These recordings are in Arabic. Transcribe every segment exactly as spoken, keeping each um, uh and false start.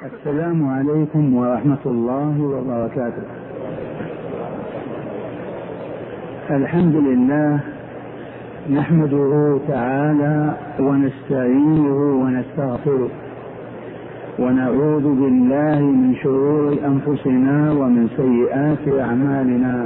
السلام عليكم ورحمة الله وبركاته. الحمد لله نحمده تعالى ونستعينه ونستغفره ونعوذ بالله من شرور أنفسنا ومن سيئات أعمالنا.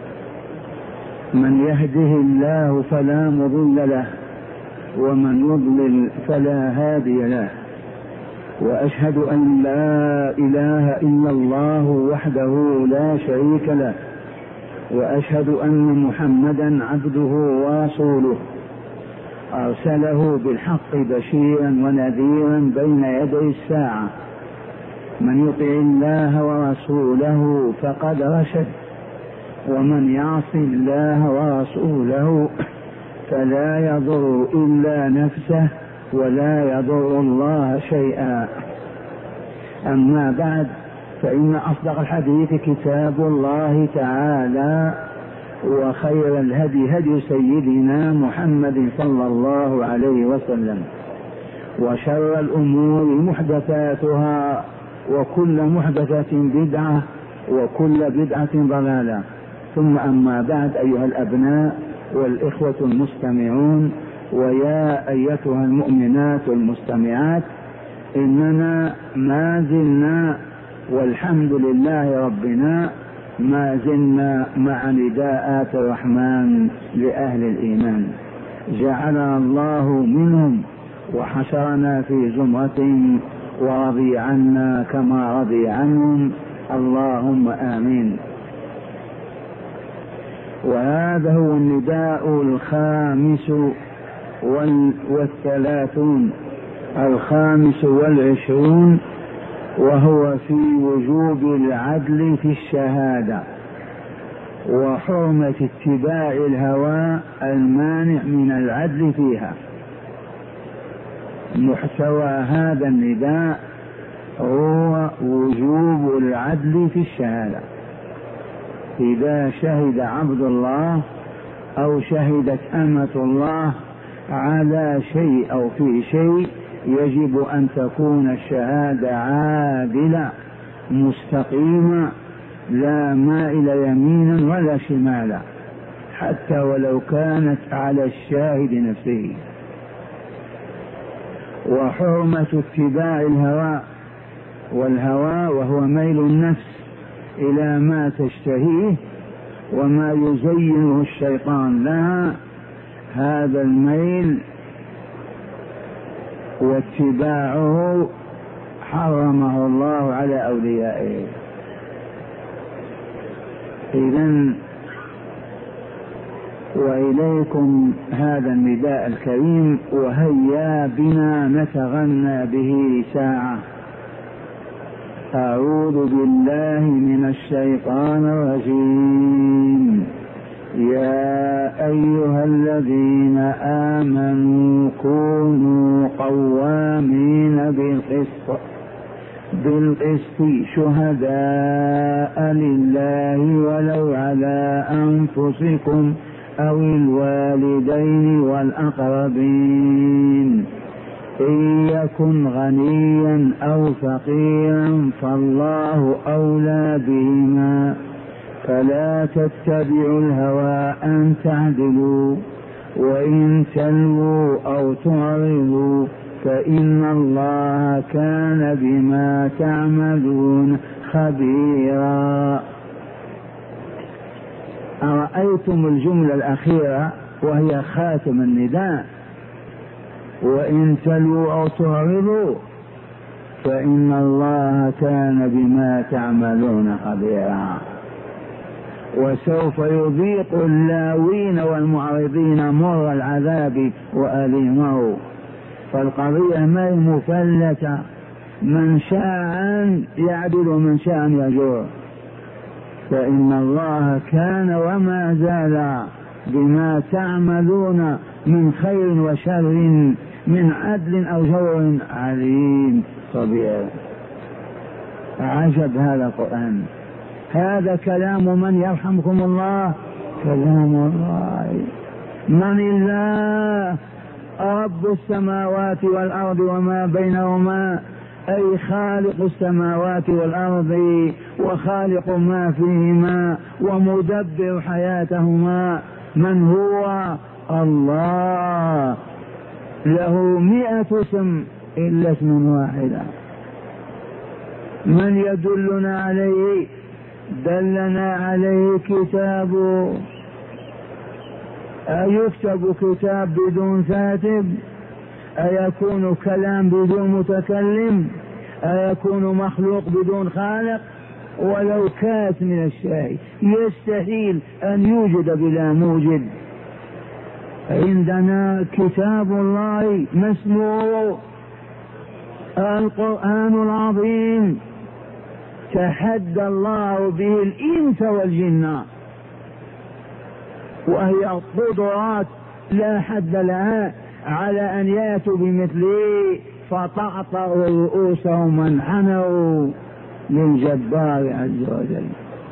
من يهده الله فلا مضل له ومن يضلل فلا هادي له، وأشهد أن لا إله إلا الله وحده لا شريك له، وأشهد أن محمدا عبده ورسوله أرسله بالحق بشيرا ونذيرا بين يدي الساعة. من يطع الله ورسوله فقد رشد، ومن يعص الله ورسوله فلا يضر إلا نفسه ولا يضر الله شيئا. أما بعد، فإن أصدق الحديث كتاب الله تعالى، وخير الهدي هدي سيدنا محمد صلى الله عليه وسلم، وشر الأمور محدثاتها، وكل محدثة بدعة، وكل بدعة ضلالة. ثم أما بعد، أيها الأبناء والإخوة المستمعون، ويا أيتها المؤمنات المستمعات، إننا ما زلنا والحمد لله ربنا ما زلنا مع نداءات الرحمن لأهل الإيمان. جعلنا الله منهم وحشرنا في زمرة ورضي عنا كما رضي عنهم، اللهم آمين. وهذا هو النداء الخامس والثلاثون الخامس والعشرون، وهو في وجوب العدل في الشهادة وحرمة اتباع الهوى المانع من العدل فيها. محتوى هذا النداء هو وجوب العدل في الشهادة. إذا شهد عبد الله أو شهدت أمة الله على شيء أو في شيء، يجب أن تكون الشهادة عادلة مستقيمة، لا مائل يمينا ولا شمالا، حتى ولو كانت على الشاهد نفسه. وحرمة اتباع الهوى، والهوى وهو ميل النفس إلى ما تشتهيه وما يزينه الشيطان لها، هذا الميل واتباعه حرمه الله على أوليائه. إذن وإليكم هذا النداء الكريم، وهيا بنا نتغنى به ساعة. أعوذ بالله من الشيطان الرجيم. يا أيها الذين آمنوا كونوا قوامين بالقسط بالقسط شهداء لله ولو على أنفسكم أو الوالدين والأقربين، إن يكن غنيا أو فقيرا فالله أولى بهما، فلا تتبعوا الهوى أن تعدلوا، وإن تلووا أو تعرضوا فإن الله كان بما تعملون خبيرا. أرأيتم الجملة الأخيرة وهي خاتم النداء؟ وإن تلووا أو تعرضوا فإن الله كان بما تعملون خبيرا. وسوف يذيق اللاوين والمعرضين مر العذاب وأليمه. فالقضية ما مفلتة، من شاء يعدل ومن شاء يجور، فإن الله كان وما زال بما تعملون من خير وشر، من عدل أو جور عليم خبير. عجب هذا القرآن، هذا كلام من يرحمكم الله، كلام الله. من الله رب السماوات والأرض وما بينهما أي خالق السماوات والأرض وخالق ما فيهما ومدبر حياتهما. من هو؟ الله. له مئة اسم إلا اسم واحدا. من يدلنا عليه؟ دلنا عليه كتابه. أيكتب كتاب بدون كاتب؟ أيكون كلام بدون متكلم؟ أيكون مخلوق بدون خالق؟ ولو كانت من الشيء يستحيل أن يوجد بلا موجد. عندنا كتاب الله مسموع القرآن العظيم، تحدى الله به الإنس والجن، وهي قدرات لا حد لها على أن يأتوا بمثله فطأطأوا رؤوسهم وانحنوا للجبار عز وجل.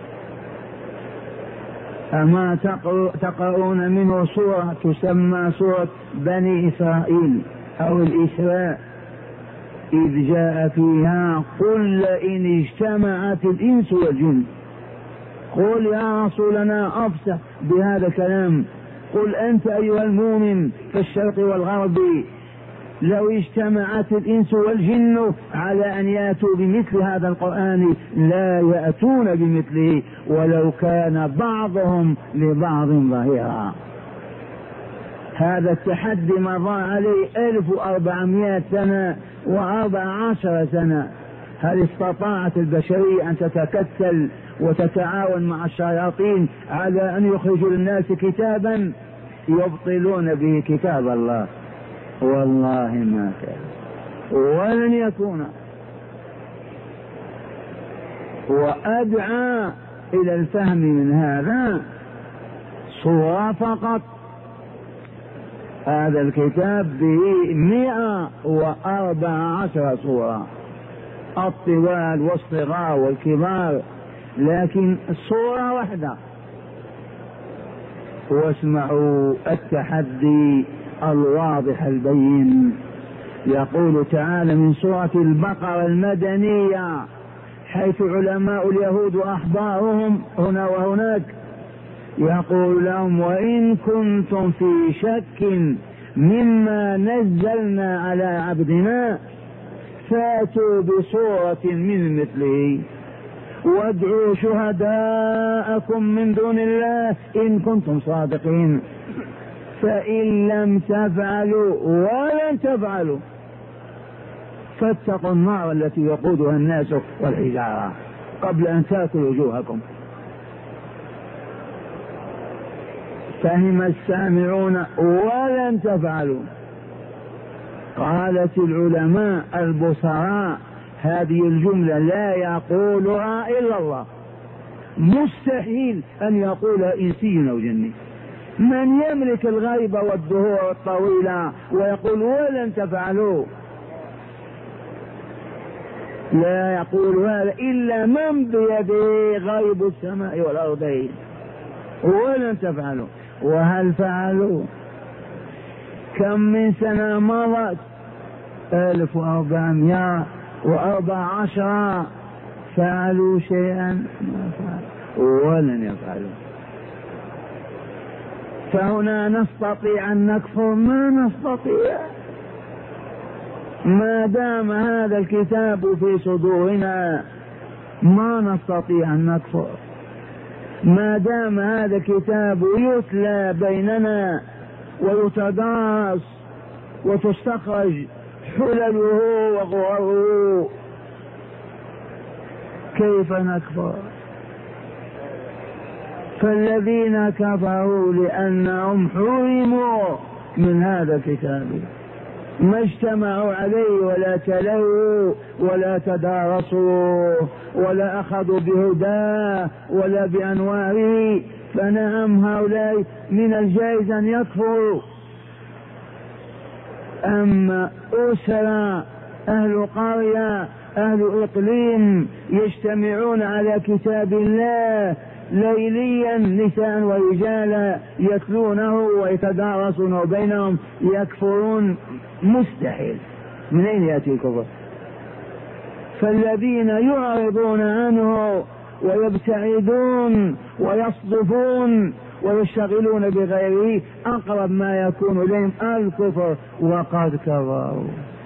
أما تقرؤون منه سورة تسمى سورة بني إسرائيل أو الإسراء، إذ جاء فيها قل إن اجتمعت الإنس والجن. قل يا رسولنا أفسح بهذا الكلام، قل أنت أيها المؤمن في الشرق والغرب لو اجتمعت الإنس والجن على أن يأتوا بمثل هذا القرآن لا يأتون بمثله ولو كان بعضهم لبعض ظهيرا. هذا التحدي مضى عليه ألف وأربعمائة سنة وأربع عشر سنة. هل استطاعت البشرية أن تتكتل وتتعاون مع الشياطين على أن يخرجوا للناس كتابا يبطلون به كتاب الله؟ والله ما كان ولن يكون. وأدعى إلى الفهم من هذا صورة فقط. هذا الكتاب به مئة وأربع عشر صورة، الطوال والصغار والكبار، لكن صورة واحدة. واسمعوا التحدي الواضح البين. يقول تعالى من سورة البقرة المدنية حيث علماء اليهود وأحبارهم هنا وهناك، يقول لهم وإن كنتم في شك مما نزلنا على عبدنا فاتوا بصورة من مثله وادعوا شهداءكم من دون الله إن كنتم صادقين، فإن لم تفعلوا ولن تفعلوا فاتقوا النار التي وقودها الناس والحجارة قبل أن تأكل وجوهكم. فهم السامعون ولن تفعلوا. قالت العلماء البصراء هذه الجملة لا يقولها إلا الله، مستحيل أن يقولها إنسي أو جني. من يملك الغيب والدهور الطويلة ويقول ولن تفعلوا؟ لا يقول هذا إلا من بيده غيب السماء والأرضين. ولن تفعلوا. وهل فعلوا؟ كم من سنة مضت؟ ألف وأربعمائة وأربع عشر. فعلوا شيئا؟ ما فعلوا ولن يفعلوا. فهنا نستطيع أن نكفر؟ ما نستطيع ما دام هذا الكتاب في صدورنا، ما نستطيع أن نكفر ما دام هذا الكتاب يتلى بيننا ويتدارس وتستخرج حلله وغرره. كيف نكفر؟ فالذين كفروا لأنهم حرموا من هذا الكتاب، ما اجتمعوا عليه ولا تلوه ولا تدارسوا ولا أخذوا بهداه ولا بأنواره. فنعم هؤلاء من الجائز أن يكفروا. أما أسرة أهل قرية أهل إقليم يجتمعون على كتاب الله ليليا نساء ورجالا يتلونه ويتدارسونه بينهم، يكفرون؟ مستحيل. من أين يأتي الكفر؟ فالذين يعرضون عنه ويبتعدون ويصدفون ويشتغلون بغيره أقرب ما يكون إليهم الكفر وقد كفروا.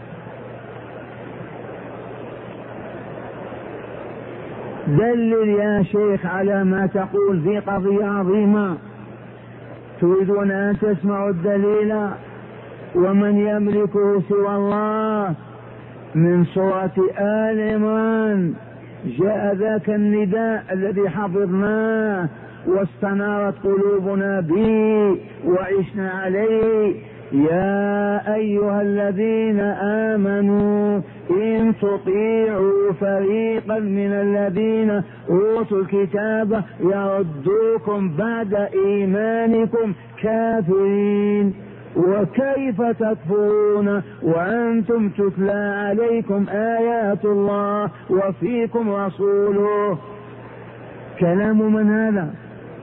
دلل يا شيخ على ما تقول في قضية عظيمة. تريدون أن تسمعوا الدليل؟ ومن يملكه سوى الله. من سورة آل عمران جاء ذاك النداء الذي حفظناه واستنارت قلوبنا به وعشنا عليه: يا أيها الذين آمنوا إن تطيعوا فريقا من الذين أوتوا الكتاب يردوكم بعد إيمانكم كافرين وكيف تكفرون وأنتم تتلى عليكم آيات الله وفيكم رسوله. كلام من هذا؟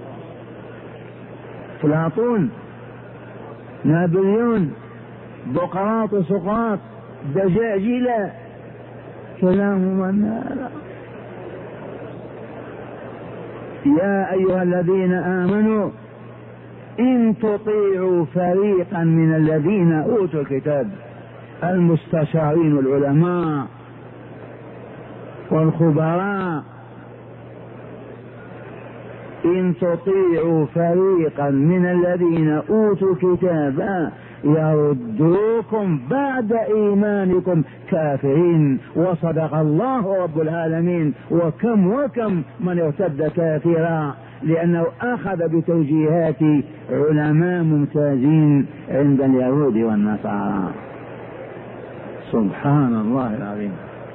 أفلاطون، نابليون، بقراط، سقراط، دجاجلة. كلام من هذا؟ يا أيها الذين آمنوا إن تطيعوا فريقا من الذين أوتوا الكتاب، المستشارين والعلماء والخبراء، إن تطيعوا فريقا من الذين أوتوا الكتاب يردوكم بعد إيمانكم كافرين. وصدق الله رب العالمين. وكم وكم من ارتد كافرا لأنه أخذ بتوجيهات علماء ممتازين عند اليهود والنصارى. سبحان الله العظيم.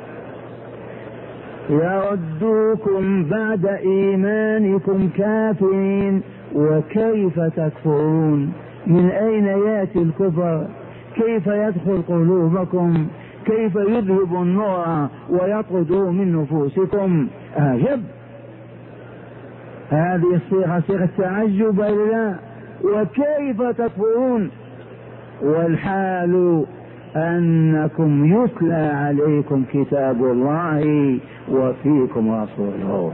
يردوكم بعد إيمانكم كافرين وكيف تكفرون. من أين يأتي الكفر؟ كيف يدخل قلوبكم؟ كيف يذهب النور ويطرد من نفوسكم؟ أعجب. هذه الصيغة صيغة تعجب لا. وكيف تكفرون والحال أنكم يتلى عليكم كتاب الله وفيكم رسوله.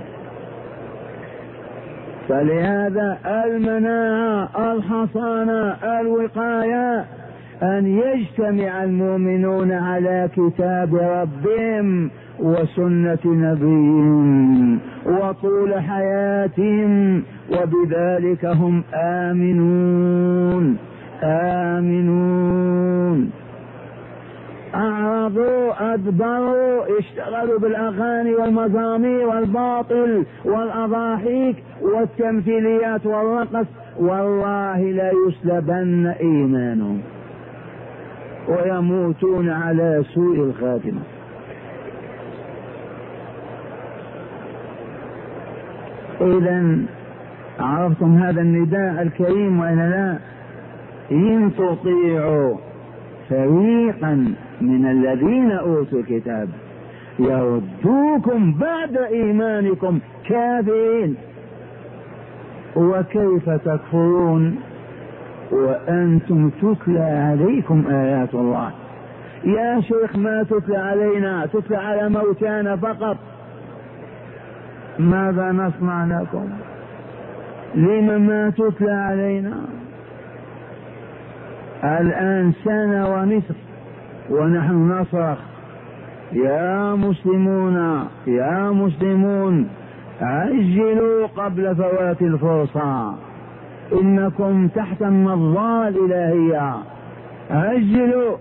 فلهذا المناعة، الحصانة، الوقاية أن يجتمع المؤمنون على كتاب ربهم وسنة نبيهم وطول حياتهم، وبذلك هم آمنون آمنون. أعرضوا أدبروا، اشتغلوا بالأغاني والمزامير والباطل والأضاحيك والتمثيليات والرقص، والله لا يسلبن إيمانهم ويموتون على سوء الخاتمة. إذن عرفتم هذا النداء الكريم وإلا لا؟ إن تطيعوا فريقا من الذين أوتوا الكتاب يردوكم بعد إيمانكم كافرين وكيف تكفرون وأنتم تتلى عليكم آيات الله. يا شيخ ما تتلى علينا، تتلى على موتانا فقط. ماذا نصنع لكم؟ لما ما تتلى علينا؟ الآن سنة ونصف ونحن نصرخ: يا مسلمون يا مسلمون عجلوا قبل فوات الفرصة، إنكم تحت النظارة الإلهية، عجلوا.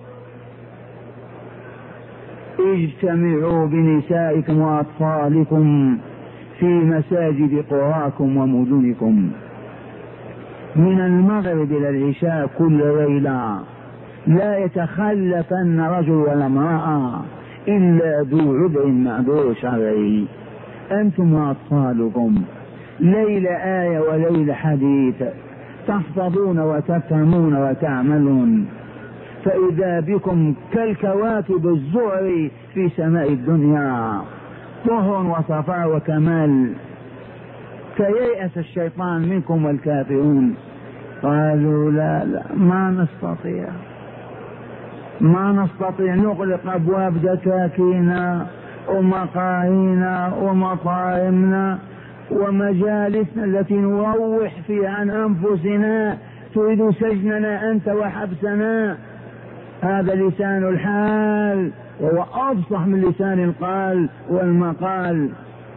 اجتمعوا بنسائكم وأطفالكم في مساجد قراكم ومدنكم من المغرب إلى العشاء كل ليلة، لا يتخلفن رجل ولا امرأة إلا ذو عذر معذور شرعي، أنتم وأطفالكم، ليلة آية وليلة حديث، تحفظون وتفهمون وتعملون، فإذا بكم كالكواكب الزهر في سماء الدنيا، طهر وصفاء وكمال. فييأس الشيطان منكم والكافرون. قالوا لا لا ما نستطيع ما نستطيع نغلق أبواب دكاكينا ومقاهينا ومطاعمنا ومجالسنا التي نروح فيها عن أنفسنا، تريد سجننا أنت وحبسنا. هذا لسان الحال، وهو أفصح من لسان القال والمقال.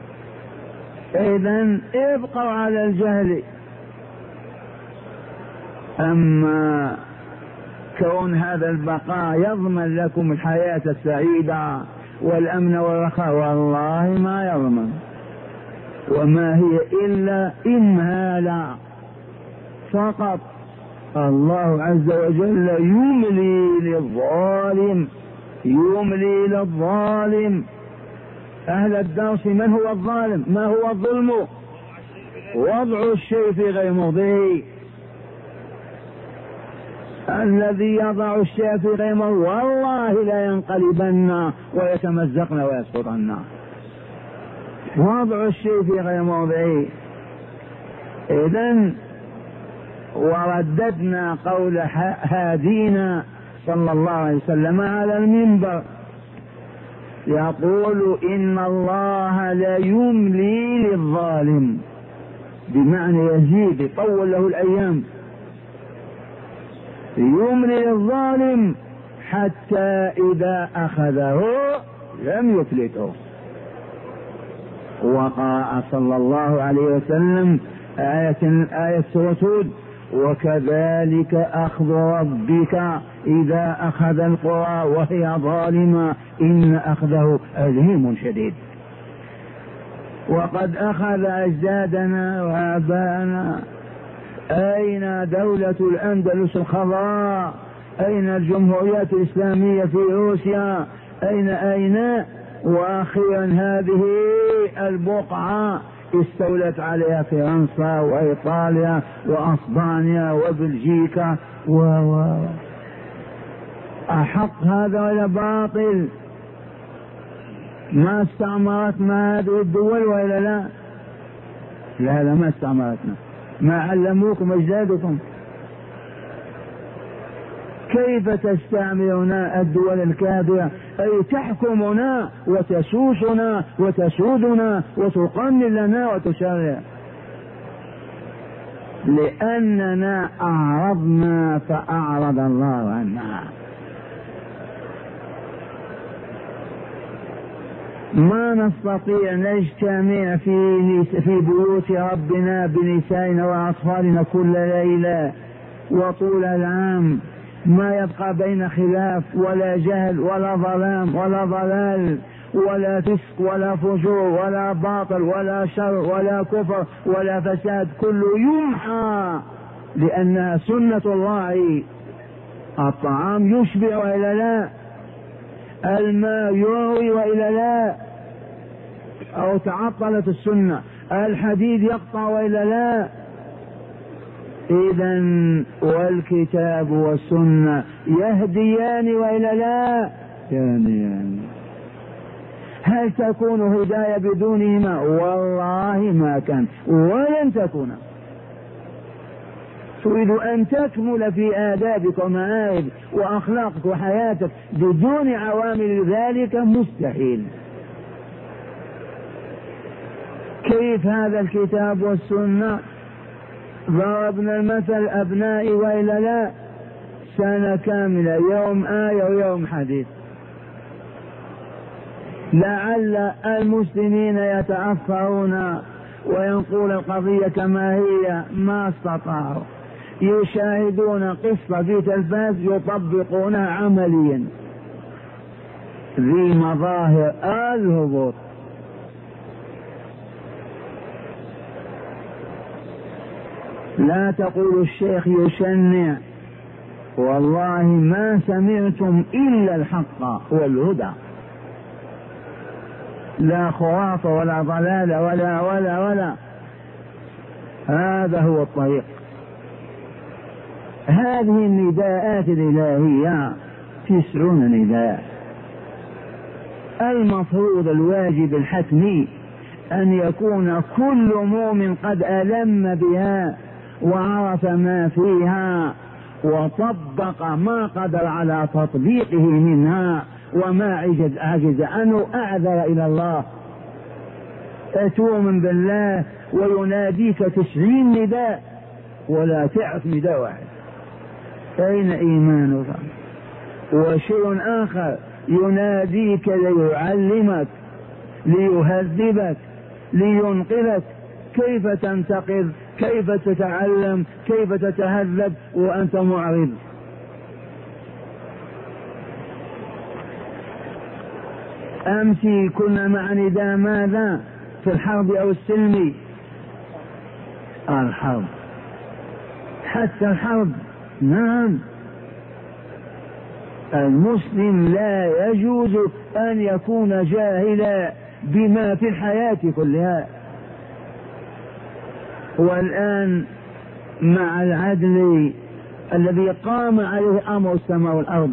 إذن ابقوا على الجهل. أما كون هذا البقاء يضمن لكم الحياة السعيدة والأمن والرخاء، والله ما يضمن، وما هي إلا إمهالا فقط. الله عز وجل يملي للظالم، يملي للظالم. أهل الدرس من هو الظالم؟ ما هو الظلم؟ وضع الشيء في غير موضعه. الذي يضع الشيء في غير موضعه والله لا ينقلبن ويتمزقن ويسقطن. وضع الشيء في غير موضعه. إذن ورددنا قول هادينا صلى الله عليه وسلم على المنبر يقول إن الله لا يملي للظالم، بمعنى يزيد يطول له الأيام، يملي للظالم حتى إذا أخذه لم يفلته. وقرأ صلى الله عليه وسلم آية آية سورة هود وكذلك أخذ ربك إذا أخذ القرى وهي ظالمة إن أخذه أليم شديد. وقد أخذ أجدادنا وآباءنا. أين دولة الأندلس الخضراء؟ أين الجمهوريات الإسلامية في روسيا؟ أين أين وأخيرا هذه البقعة استولت عليها فرنسا وإيطاليا وأسبانيا وبلجيكا و أحق هذا ولا باطل؟ ما استعمرتنا هذه الدول ولا لا؟ لا لا ما استعمرتنا. ما علموكم أجدادكم؟ كيف تستعمرنا الدول الكافرة؟ أي تحكمنا وتسوسنا وتسودنا وتقنن لنا وتشرع، لأننا أعرضنا فأعرض الله عنا. ما نستطيع نجتمع في في بيوت ربنا بنسائنا وأطفالنا كل ليلة وطول العام، ما يبقى بين خلاف ولا جهل ولا ظلام ولا ضلال ولا فسق ولا فجور ولا باطل ولا شر ولا كفر ولا فساد، كله يمحى لأنها سنة الله. الطعام يشبع وإلا لا؟ الماء يروي وإلا لا؟ أو تعطلت السنة؟ الحديد يقطع وإلا لا؟ إذن والكتاب والسنة يهديان وإلا لا؟ يهديان. هل تكون هداية بدونهما؟ والله ما كان ولن تكون. تريد أن تكمل في آدابك ومآرب وأخلاقك وحياتك بدون عوامل ذلك مستحيل. كيف هذا الكتاب والسنة؟ ضربنا المثل أبنائي وإلا لا؟ سنة كاملة يوم آية ويوم حديث. لعل المسلمين يتأثرون وينقول القضية كما هي، ما استطاعوا. يشاهدون قصة في تلفاز يطبقونها عمليا ذي مظاهر الهبوط. لا تقول الشيخ يشنع، والله ما سمعتم إلا الحق والهدى، لا خرافة ولا ضلال ولا ولا ولا هذا هو الطريق. هذه النداءات الإلهية تسعون نداء. المفروض الواجب الحتمي أن يكون كل مؤمن قد ألم بها وعرف ما فيها وطبق ما قدر على تطبيقه منها وما عجز عجز عنه أعذر إلى الله. تؤمن بالله ويناديك تسعين نداء ولا تعرف نداء واحد، أين إيمانك؟ وشيء آخر يناديك ليعلمك ليهذبك لينقذك، كيف تنتقذ؟ كيف تتعلم؟ كيف تتهذب وأنت معرض؟ أمس كنا مع نداء ماذا في الحرب أو السلم؟ الحرب، حتى الحرب. نعم، المسلم لا يجوز أن يكون جاهلا بما في الحياة كلها. والآن مع العدل الذي قام عليه أمر السماء والأرض،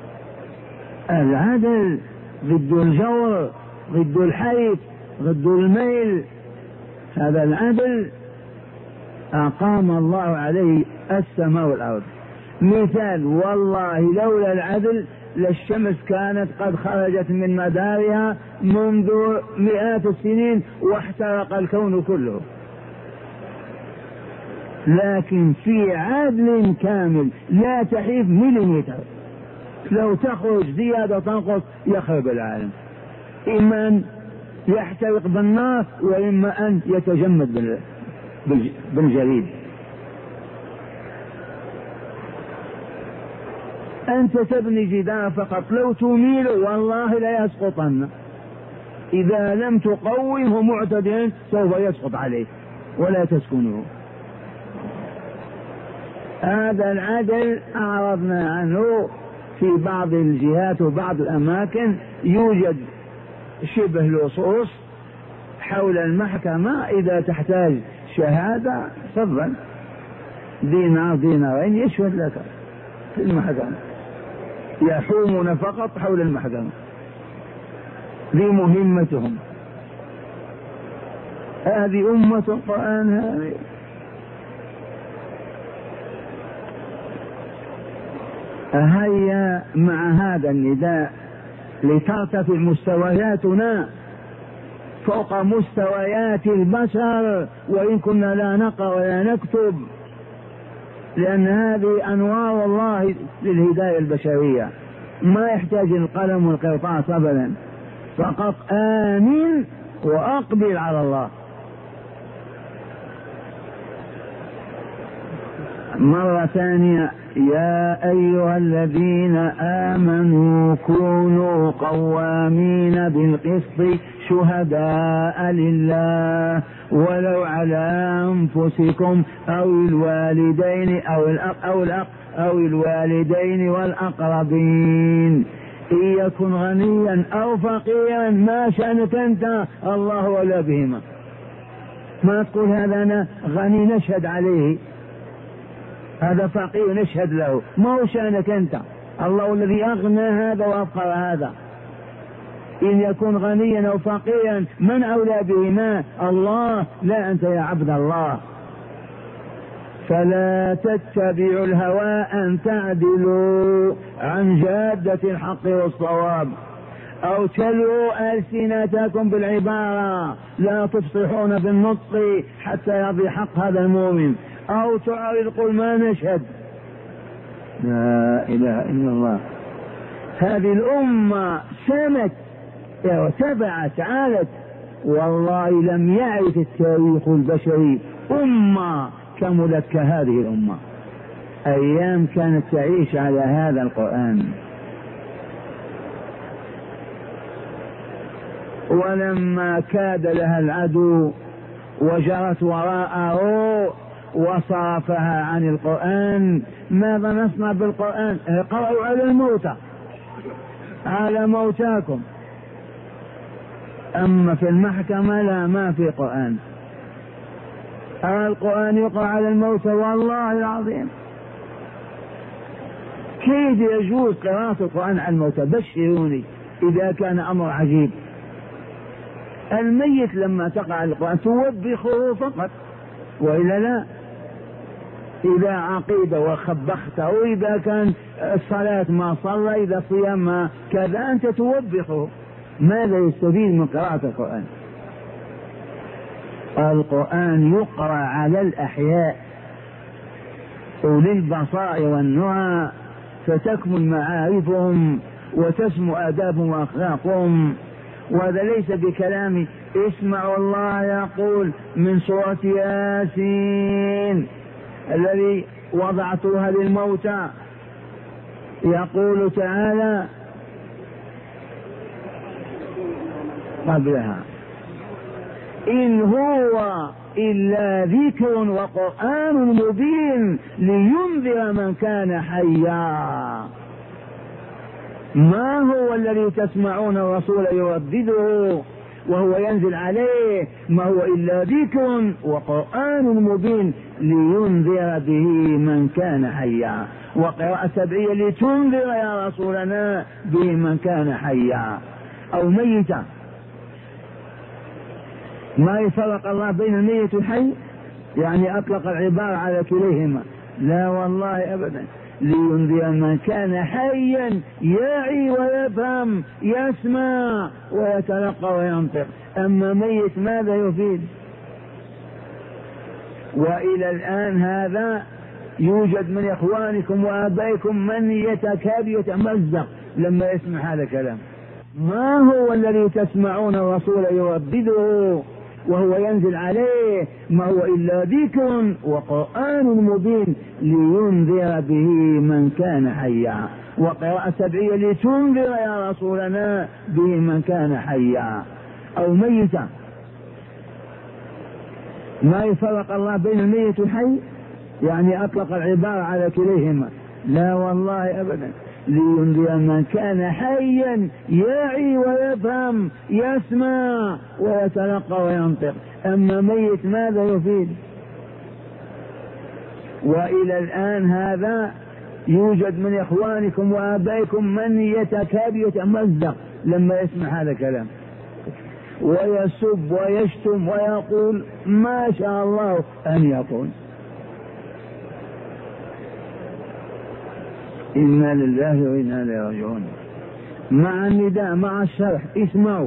العدل ضد الجور، ضد الحيف، ضد الميل، هذا العدل أقام الله عليه السماء والأرض. مثال، والله لولا العدل للشمس كانت قد خرجت من مدارها منذ مئات السنين واحترق الكون كله، لكن في عدل كامل لا تحيف مليمتر، لو تخرج زيادة تنقص يخرب العالم، إما أن يحترق بالنار وإما أن يتجمد بالجليد. أنت تبني جدار فقط، لو تميل والله لا يسقطن، إذا لم تقومه معتدلا سوف يسقط عليه ولا تسكنه. هذا العدل أعرضنا عنه في بعض الجهات وبعض الأماكن، يوجد شبه لصوص حول المحكمة، إذا تحتاج شهادة تفضل دينار دينارين يشهد لك في المحكمة، يحومون فقط حول المحكمة، ذي مهمتهم. هذه أمة القرآن هذه. هيا مع هذا النداء لترتفع مستوياتنا فوق مستويات البشر، وإن كنا لا نقرأ ولا نكتب، لأن هذه أنوار الله للهداية البشرية، ما يحتاج القلم والقرطاس أبدا، فقط آمن وأقبل على الله. مرة ثانية، يا أيها الذين آمنوا كونوا قوامين بالقسط شهداء لله ولو على أنفسكم أو الوالدين أو الأق أو الأق أو الوالدين والأقربين، إن يكن غنيا أو فقيرا ما شأنك أنت، الله ولا بهما. ما تقول هذا أنا غني نشهد عليه، هذا فقير نشهد له، ما هو شأنك أنت، الله الذي أغنى هذا وأفقر هذا. إن يكون غنيا أو فقيرا من أولى بهما؟ الله، لا أنت يا عبد الله. فلا تتبعوا الهوى أن تعدلوا عن جادة الحق والصواب، أو تلووا ألسنتكم بالعبارة، لا تفصحون بالنطق حتى يرضي حق هذا المؤمن، أو تعرض قل ما نشهد. لا إله إلا الله. هذه الأمة سمت وتبعت عالت، والله لم يعرف التاريخ البشري أمة كملت كهذه الأمة، أيام كانت تعيش على هذا القرآن. ولما كاد لها العدو وجرت وراءه وصرفها عن القرآن، ماذا نصنع بالقرآن؟ اقرأوا على الموتى، على موتاكم. أما في المحكمة لا، ما في قرآن. القرآن يقرأ على الموتى، والله العظيم كيف يجوز قراءة القرآن على الموتى؟ بشروني إذا كان أمر عجيب. الميت لما تقرأ القرآن توبخه فقط، وإلا لا. إذا عقيدة وخبخته، إذا كان الصلاة ما صلى، إذا صيام ما كذا، أنت توبخه. ماذا يستفيد من قراءة القرآن؟ القرآن يقرأ على الأحياء أولي البصائر والنهى، فتكمل معارفهم وتسمو آدابهم وأخلاقهم. وهذا ليس بكلام. اسمعوا الله يقول من سورة ياسين الذي وضعتها للموتى، يقول تعالى قبلها: إن هو إلا ذكر وقرآن مبين لينذر من كان حيا. ما هو الذي تسمعون الرسول يردده وهو ينزل عليه؟ ما هو إلا ذكر وقرآن مبين لينذر به من كان حيا. وقراءة سبعية: لتنذر يا رسولنا به من كان حيا أو ميتا. ما يفرق الله بين الميت والحي؟ يعني أطلق العبارة على كليهما؟ لا والله أبدا. لينذر من كان حيا يعي ويفهم، يسمع ويتلقى وينطق. أما ميت ماذا يفيد؟ وإلى الآن هذا يوجد من إخوانكم وآبائكم من يتكاد يتمزق لما يسمع هذا الكلام. ما هو الذي تسمعون الرسول يردده وهو ينزل عليه؟ ما هو إلا ذكر وقرآن مبين لينذر به من كان حيا. وقراءة سبعية: لتنذر يا رسولنا به من كان حيا أو ميتا. ما يفرق الله بين الميت والحي؟ يعني أطلق العبارة على كليهما؟ لا والله أبدا. لينذر من كان حيا يعي ويفهم، يسمع ويتلقى وينطق. أما ميت ماذا يفيد؟ وإلى الآن هذا يوجد من إخوانكم وآبائكم من يتكاد يتمزق لما يسمع هذا الكلام، ويسب ويشتم ويقول ما شاء الله أن يقول. إنا لله وإنا إليه راجعون. مع النداء مع الشرح. اسمعوا: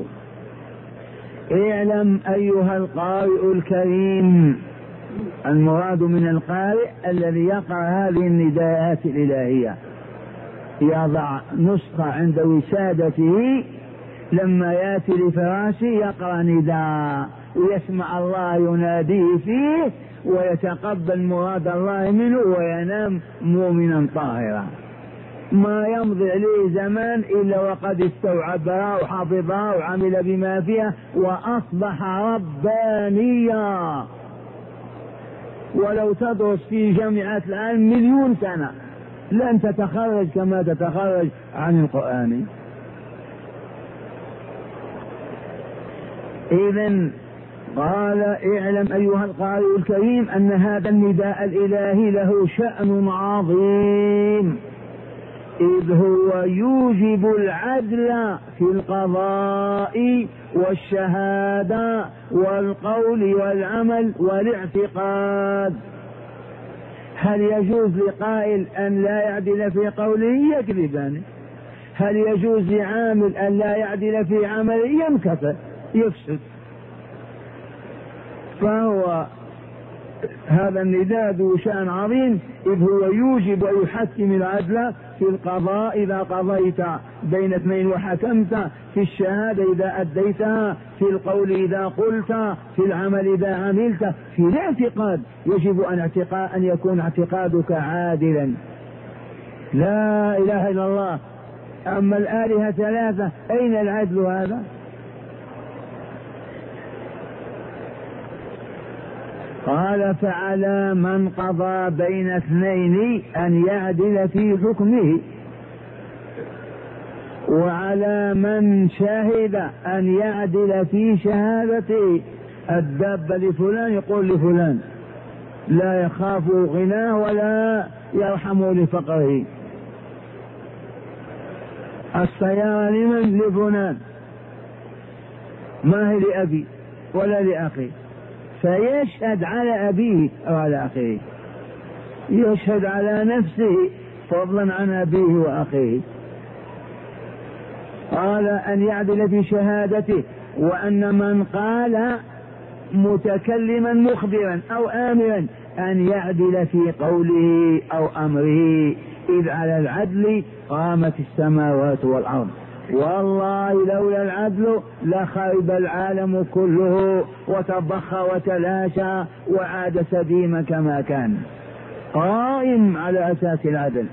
اعلم أيها القارئ الكريم. المراد من القارئ الذي يقرأ هذه النداءات الإلهية، يضع نسخة عند وسادته، لما يأتي لفراشه يقرأ نداء ويسمع الله يناديه فيه ويتقبل مراد الله منه وينام مؤمنا طاهرا. ما يمضي عليه زمان إلا وقد استوعبها وحفظها وعمل بما فيها وأصبح ربانيا. ولو تدرس في جامعات العالم مليون سنة لن تتخرج كما تتخرج عن القرآن. إذن قال: اعلم أيها القارئ الكريم أن هذا النداء الإلهي له شأن عظيم، إذ هو يوجب العدل في القضاء والشهادة والقول والعمل والاعتقاد. هل يجوز لقائل أن لا يعدل في قوله؟ يكذبان. هل يجوز لعامل أن لا يعدل في عمله؟ ينكفر يفسد. فهو هذا النداء ذو شأن عظيم، إذ هو يوجب ويحكم العدل في القضاء إذا قضيت بين اثنين وحكمت، في الشهادة إذا أديتها، في القول إذا قلت، في العمل إذا عملت، في الاعتقاد يجب أن, اعتقاد أن يكون اعتقادك عادلا. لا إله إلا الله. أما الآلهة ثلاثة أين العدل هذا؟ قال: فعلى من قضى بين اثنين أن يعدل في حكمه، وعلى من شهد أن يعدل في شهادته. الدابة لفلان يقول لفلان، لا يخاف غناه ولا يرحم لفقره. السيارة لمن؟ لفلان، ما هي لأبي ولا لأخي، فيشهد على أبيه أو على أخيه. يشهد على نفسه فضلا عن أبيه وأخيه. قال أن يعدل في شهادته، وأن من قال متكلما مخبرا أو آمرا أن يعدل في قوله أو أمره، إذ على العدل قامت السماوات والأرض، والله لولا العدل لخرب العالم كله وتضخ وتلاشى وعاد سديم كما كان، قائم على أساس العدل.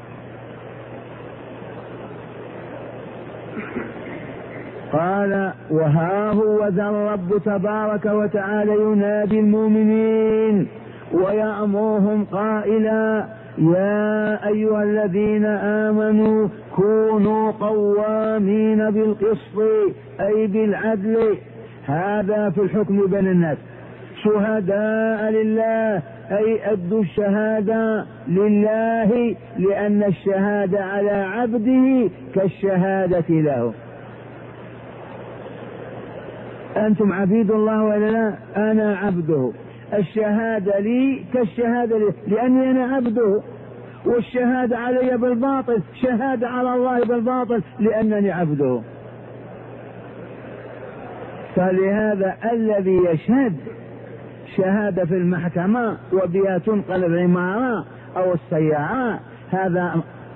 قال وها هو ذا الرب تبارك وتعالى ينادي المؤمنين ويأمرهم قائلا يا أيها الذين آمنوا كونوا قوامين بالقسط أي بالعدل، هذا في الحكم بين الناس، شهداء لله أي أدوا الشهادة لله، لأن الشهادة على عبده كالشهادة له. أنتم عبيد الله ولا لا؟ أنا عبده، الشهادة لي كالشهادة لي لأني أنا عبده، والشهادة علي بالباطل شهادة على الله بالباطل لأنني عبده. فلهذا الذي يشهد شهادة في المحكمة وبها تنقل العمارة أو السيارة، هذا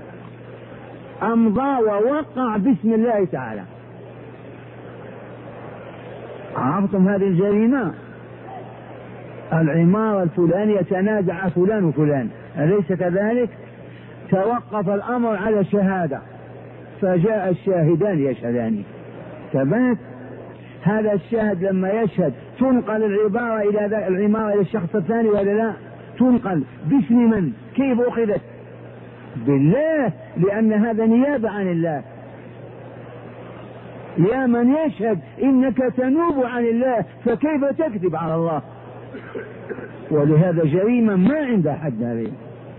أمضى ووقع باسم الله تعالى. عرفتم هذه الجريمة؟ العمارة الفلانية يتنازع فلان وفلان، أليس كذلك؟ توقف الأمر على شهادة، فجاء الشاهدان يشهدان، ثبت هذا الشاهد لما يشهد تنقل العبارة إلى العمارة إلى الشخص الثاني ولا لا؟ تنقل باسم من؟ كيف أخذت؟ بالله، لأن هذا نيابة عن الله. يا من يشهد إنك تنوب عن الله، فكيف تكذب على الله؟ ولهذا جريمة ما عندها حد هذه.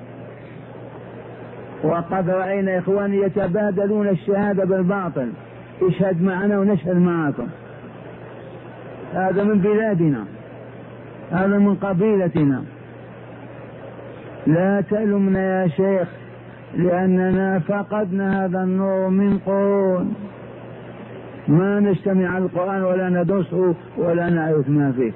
وقد رأينا إخواني يتبادلون الشهادة بالباطل، اشهد معنا ونشهد معكم، هذا من بلادنا، هذا من قبيلتنا، لا تلمنا يا شيخ لأننا فقدنا هذا النور من قرون، ما نجتمع على القرآن ولا ندرسه ولا نعرف ما فيه.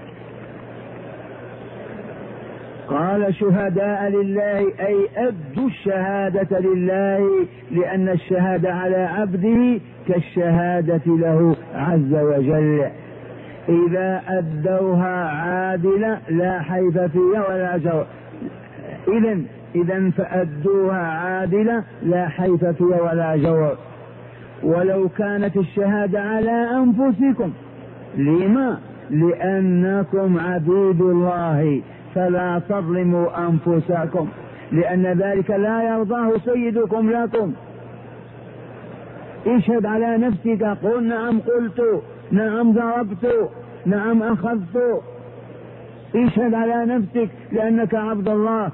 قال شهداء لله أي أدوا الشهادة لله، لأن الشهادة على عبده كالشهادة له عز وجل، إذا أدوها عادلة لا حيف فيها ولا جور. إذن إذن فأدوها عادلة لا حيف فيها ولا جور. ولو كانت الشهادة على أنفسكم، لما؟ لأنكم عبيد الله فلا تظلموا أنفسكم، لأن ذلك لا يرضاه سيدكم لكم. اشهد على نفسك، قل نعم قلت، نعم ضربت، نعم أخذت. اشهد على نفسك لأنك عبد الله.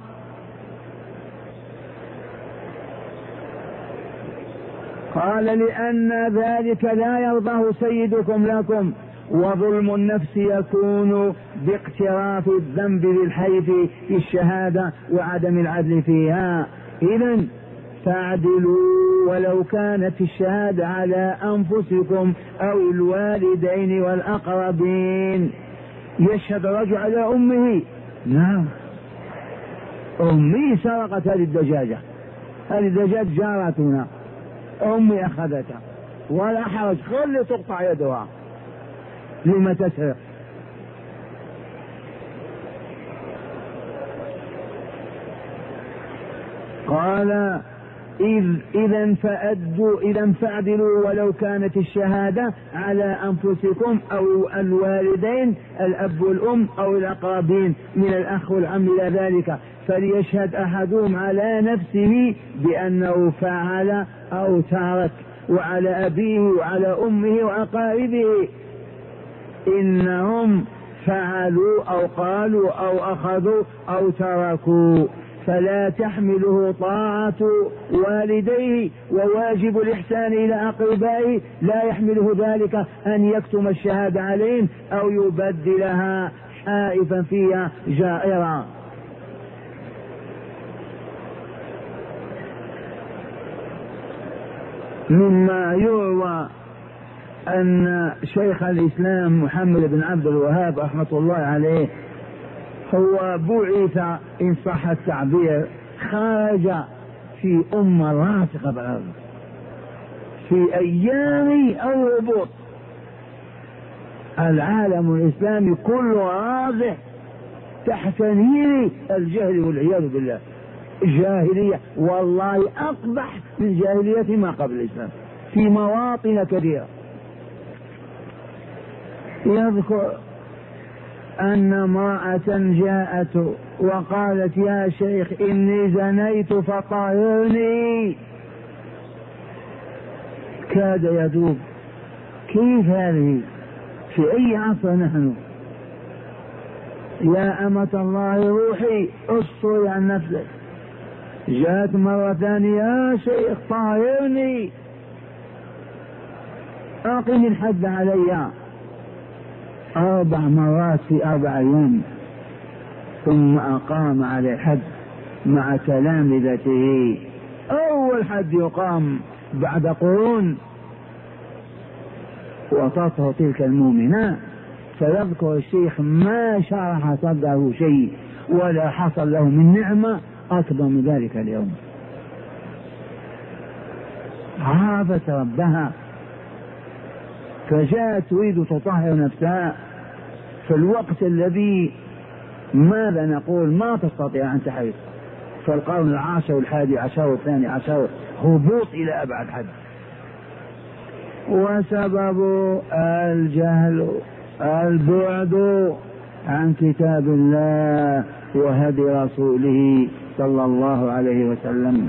قال لأن ذلك لا يرضاه سيدكم لكم، وظلم النفس يكون باقتراف الذنب بالحيف في الشهادة وعدم العدل فيها. إذن فاعدلوا ولو كانت الشهادة على أنفسكم أو الوالدين والأقربين. يشهد رجل على أمه، نعم أمي سرقت هذه الدجاجة، هذه الدجاجة جارتنا، أمي أخذتها، ولا حرج، خلي تقطع يدها، لما تسرق؟ قال إذ إذا فأدوا إذا فاعدلوا ولو كانت الشهادة على أنفسكم أو الوالدين الأب والأم أو الأقربين من الأخ والعم إلى ذلك، فليشهد أحدهم على نفسه بأنه فعل أو ترك، وعلى أبيه وعلى أمه وأقاربه إنهم فعلوا أو قالوا أو أخذوا أو تركوا، فلا تحمله طاعة والديه وواجب الإحسان إلى أقربائه، لا يحمله ذلك أن يكتم الشهادة عليهم أو يبدلها حائفا فيها جائرا. مما يروى أن شيخ الإسلام محمد بن عبد الوهاب رحمة الله عليه هو بعث إن صح التعبير خرج في أمة راسخة بالأرض في أيام الهبوط. العالم الإسلامي كله راسخ تحت نير الجهل والعياذ بالله. الجاهلية والله أقبح من جاهلية ما قبل الإسلام في مواطن كثيرة. يذكر أن امرأة جاءت وقالت يا شيخ إني زنيت فطهرني. كاد يذوب، كيف هذه؟ في أي عصر نحن؟ يا أمة الله روحي أسطري عن نفسك. جاءت مرة ثانية يا شيخ طهرني أقم الحد علي. أربع مرات في أربع أيام، ثم أقام على الحد مع تلامذته. أول حد يقام بعد قرون وتطهر تلك المؤمنة. فيذكر الشيخ ما شرح صدره شيء ولا حصل له من نعمة أكبر من ذلك اليوم. عرفت ربها فجاءت تريد تطهر نفسها في الوقت الذي ماذا نقول ما تستطيع أن تحيط، فالقرن العاشر والحادي عشر والثاني عشر هبوط إلى أبعد حد. وسبب الجهل البعد عن كتاب الله وهدي رسوله صلى الله عليه وسلم.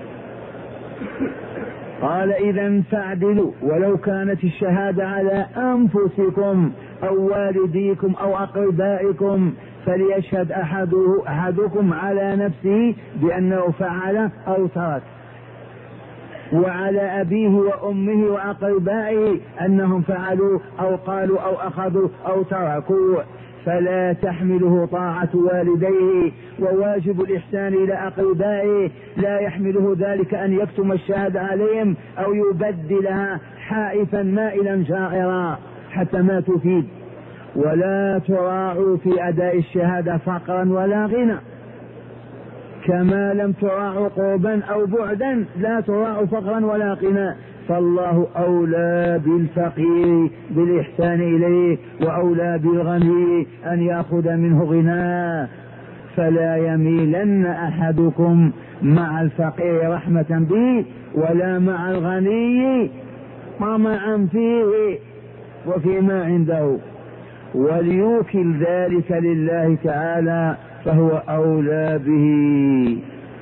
قال إذا فاعدلوا ولو كانت الشهادة على أنفسكم أو والديكم أو أقربائكم فليشهد أحده أحدكم على نفسه بأنه فعل أو ترك، وعلى أبيه وأمه وأقربائه أنهم فعلوا أو قالوا أو أخذوا أو تركوا، فلا تحمله طاعة والديه. وواجب الإحسان إلى أقربائه لا يحمله ذلك أن يكتم الشهادة عليهم أو يبدلها حائفا مائلا شاعرا حتى ما تفيد. ولا تراعوا في أداء الشهادة فقرا ولا غنى، كما لم تراعوا قربا أو بعدا لا تراعوا فقرا ولا غنى. فالله أولى بالفقير بالإحسان إليه وأولى بالغني أن يأخذ منه غناه. فلا يميلن أحدكم مع الفقير رحمة به ولا مع الغني طمعا فيه وفيما عنده، وليوكل ذلك لله تعالى فهو أولى به.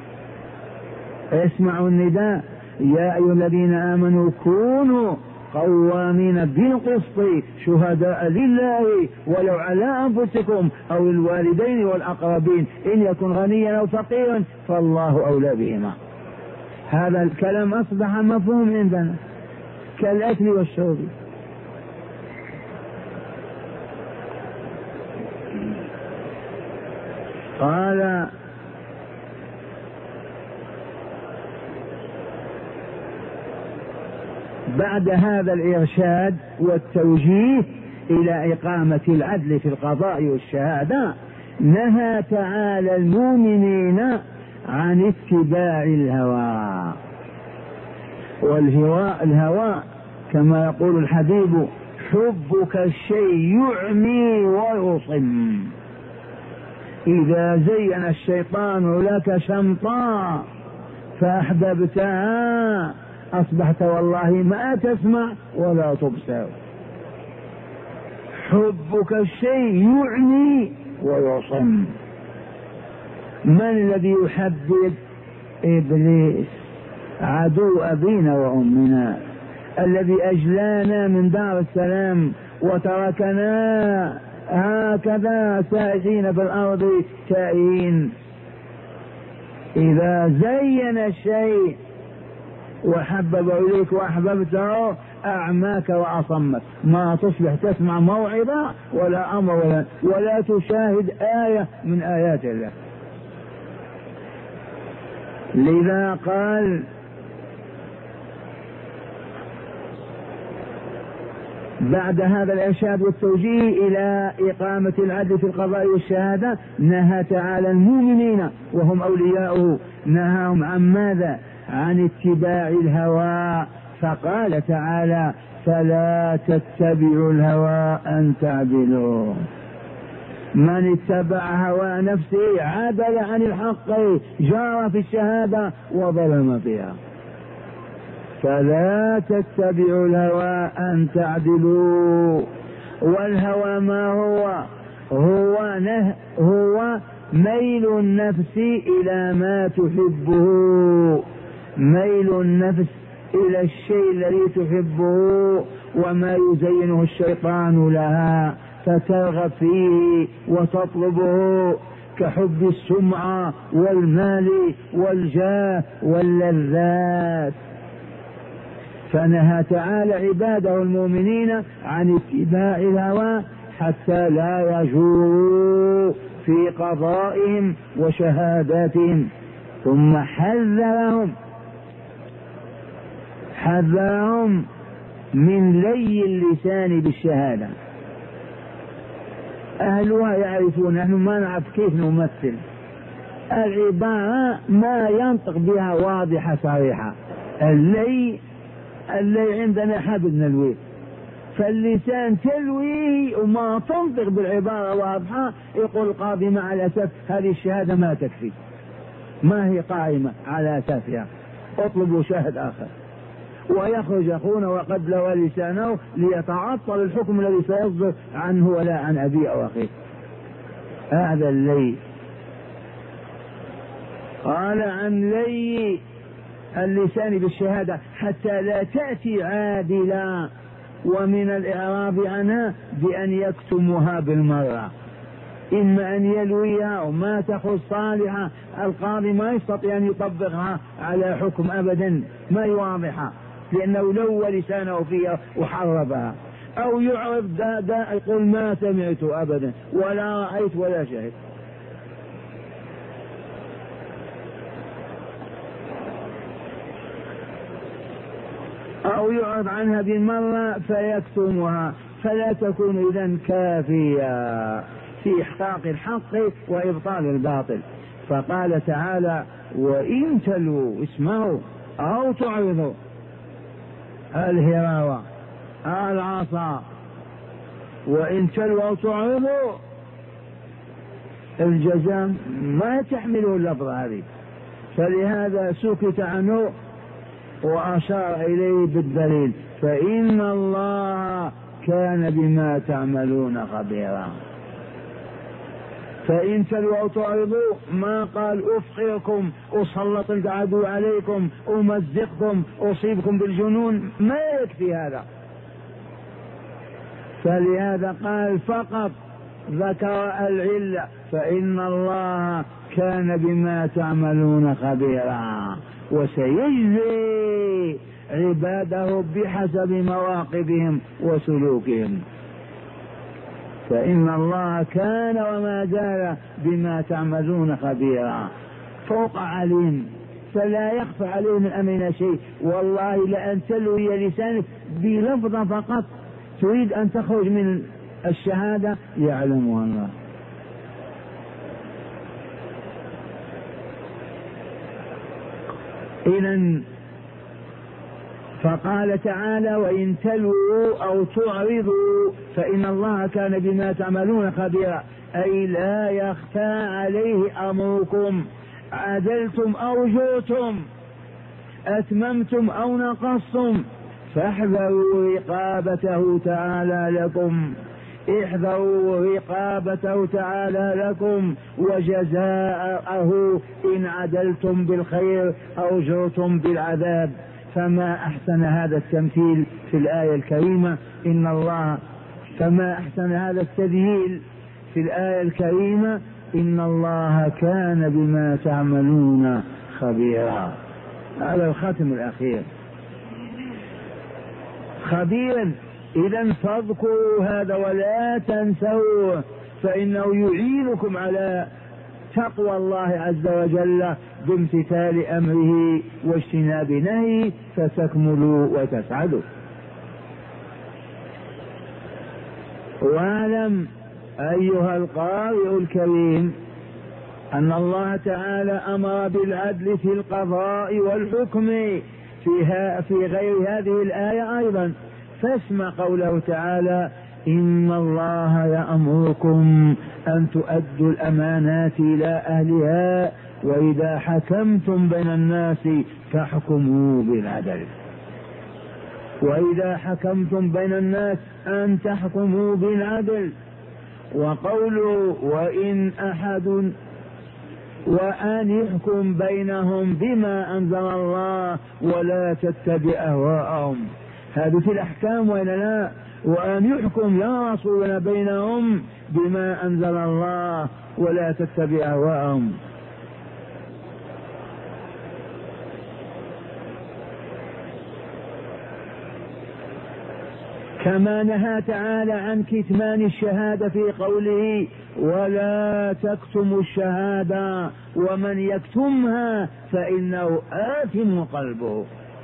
اسمعوا النداء يا أيها الذين آمنوا كونوا قوامين بالقسط شهداء لله ولو على أنفسكم أو الوالدين والأقربين إن يكن غنيا أو فقيرا فالله أولى بهما. هذا الكلام أصبح مفهوم عندنا كالأكل والشرب. قال بعد هذا الإرشاد والتوجيه إلى إقامة العدل في القضاء والشهادة نهى تعالى المؤمنين عن اتباع الهوى. والهوى الهوى كما يقول الحبيب حبك الشيء يعمي ويصم. إذا زين الشيطان لك شمطا فأحببتها أصبحت والله ما تسمع ولا تبصر. حبك الشيء يعمي ويصم. من الذي يحبب؟ إبليس عدو أبينا وأمنا الذي أجلانا من دار السلام وتركنا هكذا سائحين في الأرض تائهين. إذا زين الشيء وحبب إليك وأحببته أعماك وأصمك، ما تصبح تسمع موعظة ولا أمر ولا, ولا تشاهد آية من آيات الله. لذا قال بعد هذا الإرشاد والتوجيه إلى إقامة العدل في القضاء والشهادة نهى تعالى المؤمنين وهم أولياؤه، نهاهم عن ماذا؟ عن اتباع الهوى، فقال تعالى فلا تتبعوا الهوى أن تعدلوا. من اتبع هوى نفسه عدل عن الحق، جار في الشهادة وظلم فيها. فلا تتبعوا الهوى أن تعدلوا. والهوى ما هو؟ هو نه هو ميل النفس إلى ما تحبه، ميل النفس إلى الشيء الذي تحبه وما يزينه الشيطان لها فترغب فيه وتطلبه، كحب السمعة والمال والجاه واللذات. فنهى تعالى عباده المؤمنين عن اتباع الهوى حتى لا يجوروا في قضائهم وشهاداتهم، ثم حذرهم حذرهم من لي اللسان بالشهادة. أهلها يعرفون، نحن ما نعرف كيف نمثل العبارة، ما ينطق بها واضحة صريحة. اللي اللي عندنا حبل نلويه، فاللسان تلويه وما تنطق بالعبارة واضحة. يقول القاضي مع الأسف هذه الشهادة ما تكفي، ما هي قائمة على أساسها، اطلبوا شاهد آخر، ويخرج أخونا وقد لوى لسانه ليتعطل الحكم الذي سيصدر عنه ولا عن أبيه أو أخيه. هذا اللي قال عن لي اللسان بالشهادة حتى لا تأتي عادلا، ومن الإعراض عنها بأن يكتمها بالمرة، إما أن يلويها وما تخرج صالحة، القاضي ما يستطيع أن يطبقها على حكم أبدا، ما يواضحها لأنه لو لسانه فيها وحربها، أو يعرض دا دا يقول ما سمعت أبدا ولا رأيت ولا شهد. أو يعرض عنها بالمرة فيكتمها، فلا تكون إذن كافية في إحقاق الحق وإبطال الباطل. فقال تعالى وإن تلووا اسمعوا أو تعرضوا، الهراوة العصا، وإن تلووا أو تعرضوا الجزاء ما تحمله اللفظة هذه، فلهذا سكت عنه وأشار إليه بالدليل فإن الله كان بما تعملون خبيرا. فإن تلووا أو تعرضوا ما قال أفقركم، أسلط العدو عليكم، أمزقكم، أصيبكم بالجنون، ما يكفي هذا. فلهذا قال فقط ذكر العلة فإن الله كان بما تعملون خبيرا، وسيجزي عباده بحسب مواقفهم وسلوكهم. فإن الله كان وما زال بما تعملون خبيرا، فوق عليم، فلا يخفى عليه من أمرنا شيء. والله لأن تلوي لسانك بلفظة فقط تريد أن تخرج من الشهادة يعلمها الله. إذن فقال تعالى وإن تلووا أو تعرضوا فإن الله كان بما تعملون خبيرا، أي لا يخفى عليه أمركم، عدلتم أو جرتم، أتممتم أو نقصتم، فاحذروا رقابته تعالى لكم، احذروا رقابته تعالى لكم وجزاءه إن عدلتم بالخير أو جرتم بالعذاب. فما أحسن هذا التمثيل في الآية الكريمة، إن الله فما أحسن هذا التذييل في الآية الكريمة، إن الله كان بما تعملون خبيرا. هذا الختم الأخير خبيرا. إذا فاذكروا هذا ولا تنسوه، فإنه يعينكم على تقوى الله عز وجل بامتثال أمره واجتناب نهيه فتكملوا وتسعدوا. واعلم أيها القارئ الكريم أن الله تعالى أمر بالعدل في القضاء والحكم فيها في غير هذه الآية أيضا. فاسمع قوله تعالى: إن الله يأمركم أن تؤدوا الأمانات إلى أهلها وإذا حكمتم بين الناس فاحكموا بالعدل. وإذا حكمتم بين الناس أن تحكموا بالعدل. وقوله: وإن أحد وأن يحكم بينهم بما أنزل الله ولا تتبع أهواءهم. هذه في الأحكام وإلا لا؟ وأن يحكم يا رسولنا بينهم بما أنزل الله ولا تتبع أهواءهم. كما نهى تعالى عن كتمان الشهادة في قوله: ولا تكتموا الشهادة ومن يكتمها فإنه آثم قلبه.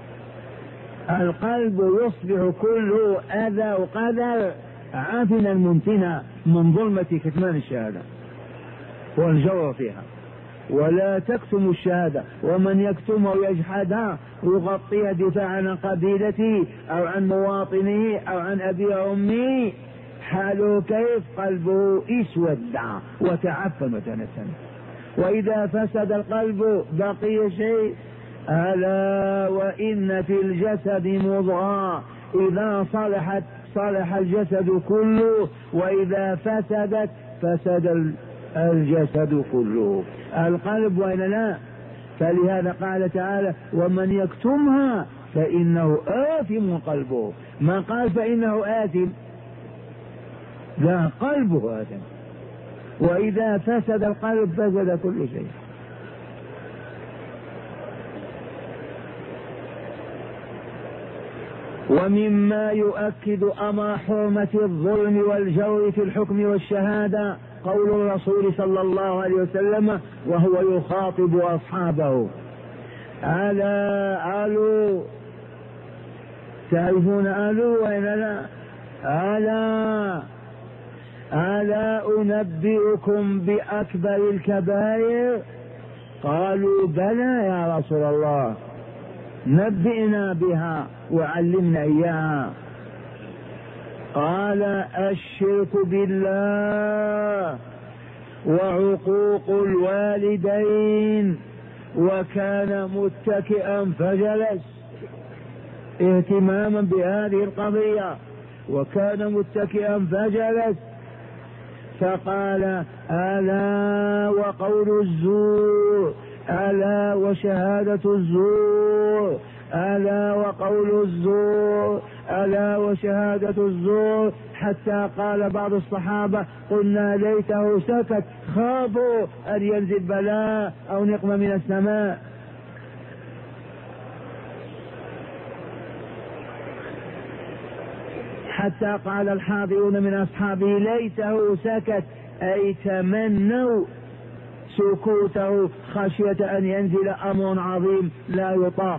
القلب يصبح كله أذى وقدر عافنا منتنا من ظلمة كتمان الشهادة والجور فيها. ولا تكتموا الشهادة ومن يكتمها ويجحدها يغطيها دفاعا عن قبيلته أو عن مواطنه أو عن أبي وأمه، حاله كيف؟ قلبه اسود وتعفن وتنسن. وإذا فسد القلب بقي شيء: ألا وإن في الجسد مضغة إذا صلحت صلح الجسد كله وإذا فسدت فسد الجسد كله. القلب وإلا لا؟ فلهذا قال تعالى: ومن يكتمها فإنه آثم قلبه. ما قال فإنه آثم، لا، قلبه آثم. وإذا فسد القلب فسد كل شيء. ومما يؤكد أمر حرمة الظلم والجور في الحكم والشهادة قول الرسول صلى الله عليه وسلم وهو يخاطب أصحابه: ألا ألو، تعرفون ألو وإلا لا؟ ألا ألا أنبئكم بأكبر الكبائر؟ قالوا: بلى يا رسول الله، نبئنا بها وعلمنا إياها. قال: الشرك بالله وعقوق الوالدين. وكان متكئا فجلس اهتماما بهذه القضية، وكان متكئا فجلس فقال: ألا وقول الزور، ألا وشهادة الزور، ألا وقول الزور، ألا وشهادة الزور، حتى قال بعض الصحابة: قلنا ليته سكت، خافوا أن ينزل بلاء أو نقمة من السماء. حتى قال الحاضرون من أصحابه: ليته سكت، أي تمنوا سكوته خشية أن ينزل أمر عظيم لا يطاق.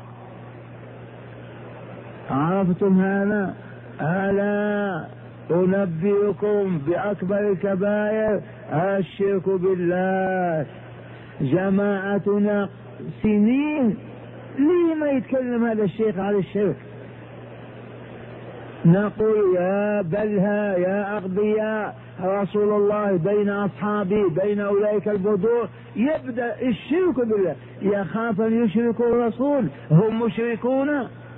عرفتم هذا؟ ألا أنبئكم بأكبر الكبائر؟ الشرك بالله. جماعتنا سنين ليه ما يتكلم هذا الشيخ على الشرك؟ نقول: يا بلها يا أغبياء، رسول الله بين أصحابه بين أولئك البدور يبدأ الشرك بالله، يخاف أن يشركوا الرسول، هم مشركون.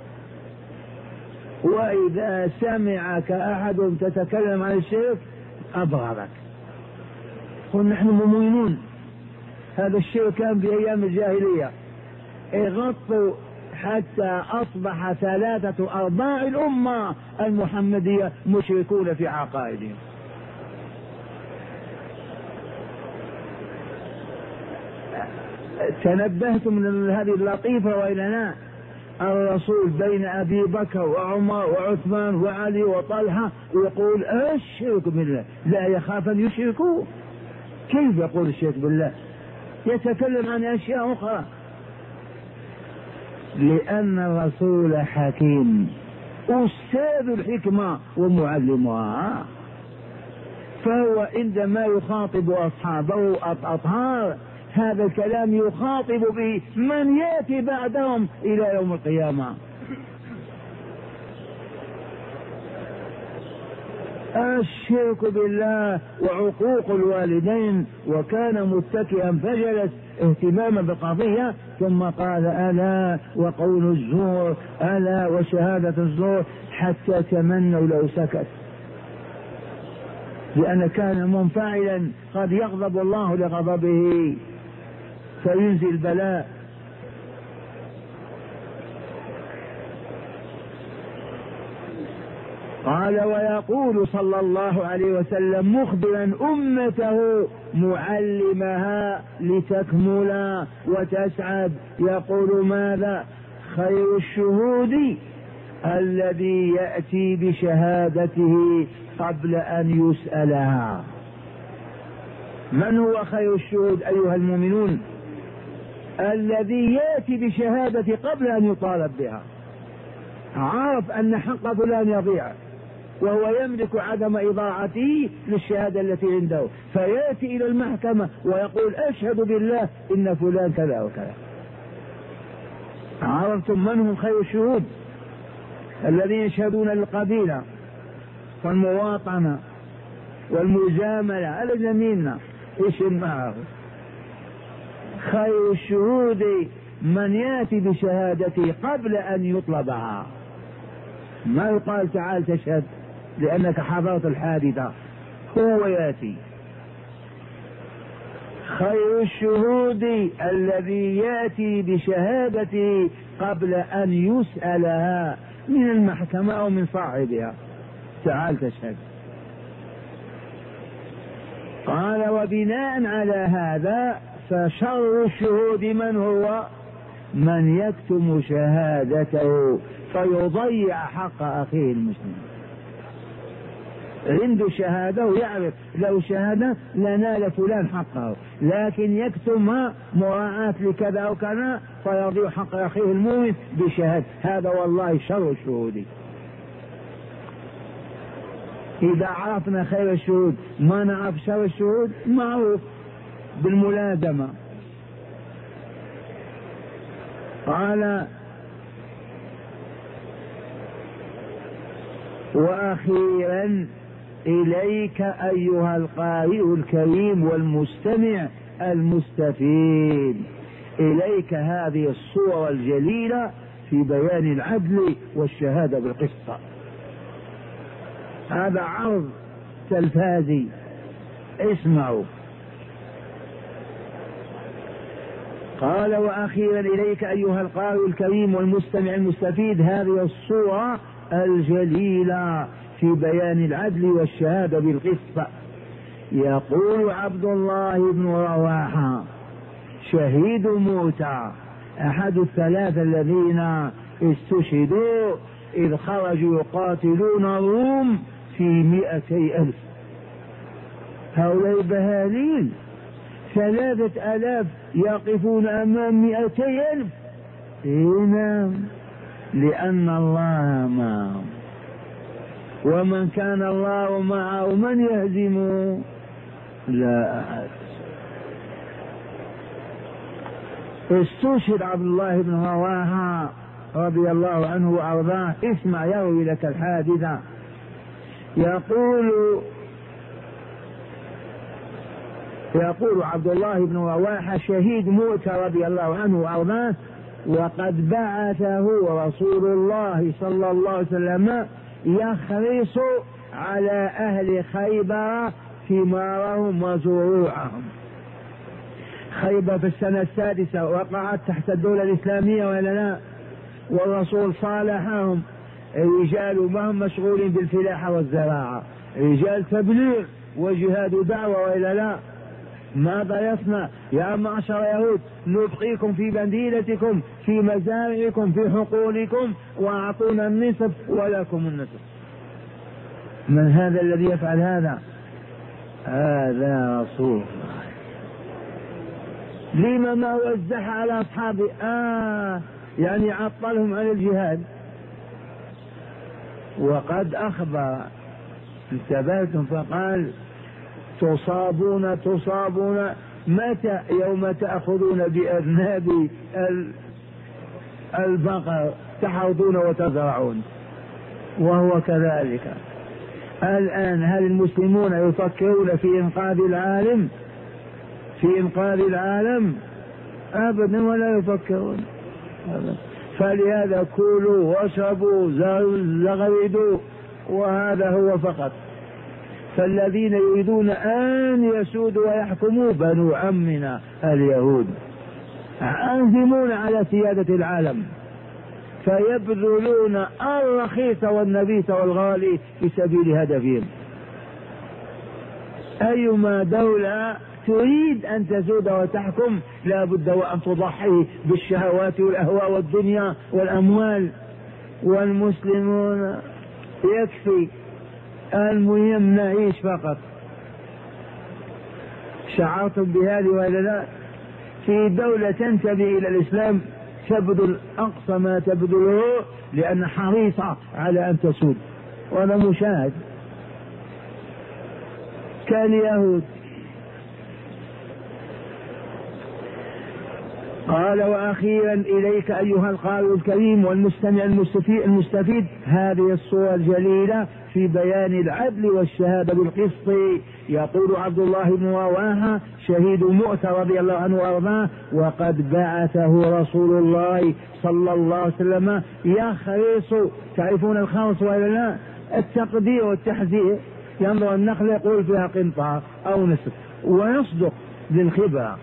وإذا سمعك أحد تتكلم عن الشرك أبغضك. قل: نحن مؤمنون. هذا الشرك كان في أيام الجاهلية، اغطوا حتى أصبح ثلاثة أرباع الأمة المحمدية مشركون في عقائدهم. تنبهتم من هذه اللطيفة وإلا لا؟ الرسول بين أبي بكر وعمر وعثمان وعلي وطلحة يقول: الشرك بالله، لا يخاف أن يشركوا. كيف يقول الشرك بالله؟ يتكلم عن أشياء أخرى. لأن الرسول حكيم، أستاذ الحكمة ومعلمها. فهو عندما يخاطب أصحابه الأطهار هذا الكلام يخاطب به من يأتي بعدهم إلى يوم القيامة. الشرك بالله وعقوق الوالدين، وكان متكئا فجلس اهتماما بالقضية، ثم قال ألا وقول الزور، ألا وشهادة الزور، حتى تمنوا لو سكت، لأن كان منفعلا قد يغضب الله لغضبه فينزل البلاء. قال ويقول صلى الله عليه وسلم مخبرا أمته معلمها لتكمل وتسعد، يقول ماذا؟ خير الشهود الذي يأتي بشهادته قبل أن يسألها. من هو خير الشهود أيها المؤمنون؟ الذي يأتي بشهادة قبل أن يطالب بها، عارف أن حق فلان يضيع وهو يملك عدم إضاعته للشهادة التي عنده، فيأتي إلى المحكمة ويقول أشهد بالله إن فلان كذا وكذا. عرفتم من هم خير الشهود؟ الذين يشهدون للقبيلة والمواطنة والمجاملة على زميلنا إيش معه. خير الشهود من يأتي بشهادته قبل أن يطلبها، ما يقال تعال تشهد لأنك حضرت الحادثة، هو يأتي. خير الشهود الذي يأتي بشهادته قبل أن يسألها من المحكمة أو من صاحبها، تعال تشهد. قال وبناء على هذا فشر الشهود من هو؟ من يكتم شهادته فيضيع حق أخيه المسلم. عنده شهادة ويعرف لو شهادة لنال فلان حقه، لكن يكتمها مراعاة لكذا أو كذا فيضيع حق أخيه المؤمن بشهادة. هذا والله شر الشهود. إذا عرفنا خير الشهود ما نعرف شر الشهود، معروف بالملازمة. قال وأخيرا إليك أيها القارئ الكريم والمستمع المستفيد، إليك هذه الصورة الجليلة في بيان العدل والشهادة بالقسط. هذا عرض تلفازي، اسمعوا. قال وأخيرا إليك أيها القارئ الكريم والمستمع المستفيد هذه الصورة الجليلة في بيان العدل والشهادة بالقسط. يقول عبد الله بن رواحة شهيد موتى أحد الثلاثة الذين استشهدوا إذ خرجوا يقاتلون الروم في مئتي ألف. هؤلاء بهاليل ثلاثة ألاف يقفون أمام مئتي ألف. نعم، لأن الله معهم، ومن كان الله معه من يهزمه؟ لا أحد. استشهد عبد الله بن رواحة رضي الله عنه وأرضاه. اسمع يروي لك الحادثة. يقول يقول عبد الله بن رواحة شهيد مؤتة رضي الله عنه وأرضاه، وقد بعثه رسول الله صلى الله عليه وسلم يخرص على أهل خيبر ثمارهم وزروعهم. خيبر في السنة السادسة وقعت تحت الدولة الإسلامية ولا لا؟ والرسول صالحهم، الرجال ما هم مشغولين بالفلاحة والزراعة، رجال تبليغ وجهاد ودعوة ولا لا؟ ماذا يصنع؟ يا معشر يهود نبقيكم في مدينتكم في مزارعكم في حقولكم وأعطونا النصف ولكم النصف. من هذا الذي يفعل هذا؟ هذا رسول الله. لما ما وزح على أصحابه؟ آه يعني عطلهم عن الجهاد. وقد أخبر انتبهتم فقال تصابون تصابون متى؟ يوم تأخذون بأذناب البقر تحرثون وتزرعون، وهو كذلك. الآن هل المسلمون يفكرون في إنقاذ العالم في إنقاذ العالم؟ أبدا، ولا يفكرون. فلهذا كلوا واشربوا زغردوا، وهذا هو فقط. فالذين يريدون أن يسودوا ويحكموا بنو عمنا اليهود، عازمون على سيادة العالم، فيبذلون الرخيص والنبيس والغالي في سبيل هدفهم. أيما دولة تريد أن تسود وتحكم لا بد وأن تضحي بالشهوات والأهواء والدنيا والأموال، والمسلمون يكفي المهم نعيش فقط. شعرتم بهذه ولا لا؟ في دولة تنتمي إلى الإسلام تبذل أقصى ما تبذله لأن حريصة على أن تسود، وأنا مشاهد كاليهود. قال: وأخيرا إليك أيها القارئ الكريم والمستمع المستفيد هذه الصورة الجليلة في بيان العدل والشهادة بالقسط. يقول عبد الله بن رواحة شهيد مؤتة رضي الله عنه وأرضاه: وقد بعثه رسول الله صلى الله عليه وسلم يخرص. تعرفون الخرص ولا لا؟ التقدير والتحذير. ينظر النخل يقول فيها قنطار أو نصف، ويصدق للخبرة.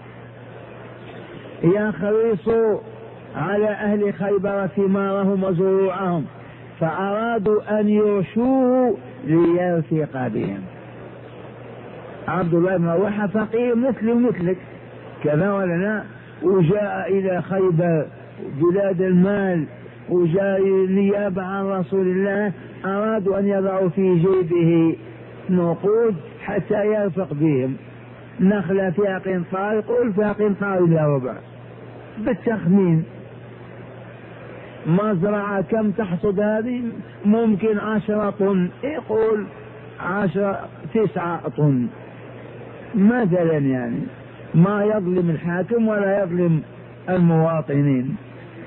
يخرص على أهل خيبر ثمارهم وزروعهم، فأرادوا أن يرشوه ليرفق بهم. عبد الله بن رواحة فقير مثل مثلك كذا ولا لا، وجاء إلى خيبر بلاد المال، وجاء نيابة عن رسول الله. أرادوا أن يضعوا في جيبه نقود حتى يرفق بهم. نخلة فيها قنطار، يقول فيها قنطار إلى ربع بالتخمين. مزرعة كم تحصد هذه؟ ممكن عشرة طن، يقول عشرة تسعة طن مثلا. يعني ما يظلم الحاكم ولا يظلم المواطنين،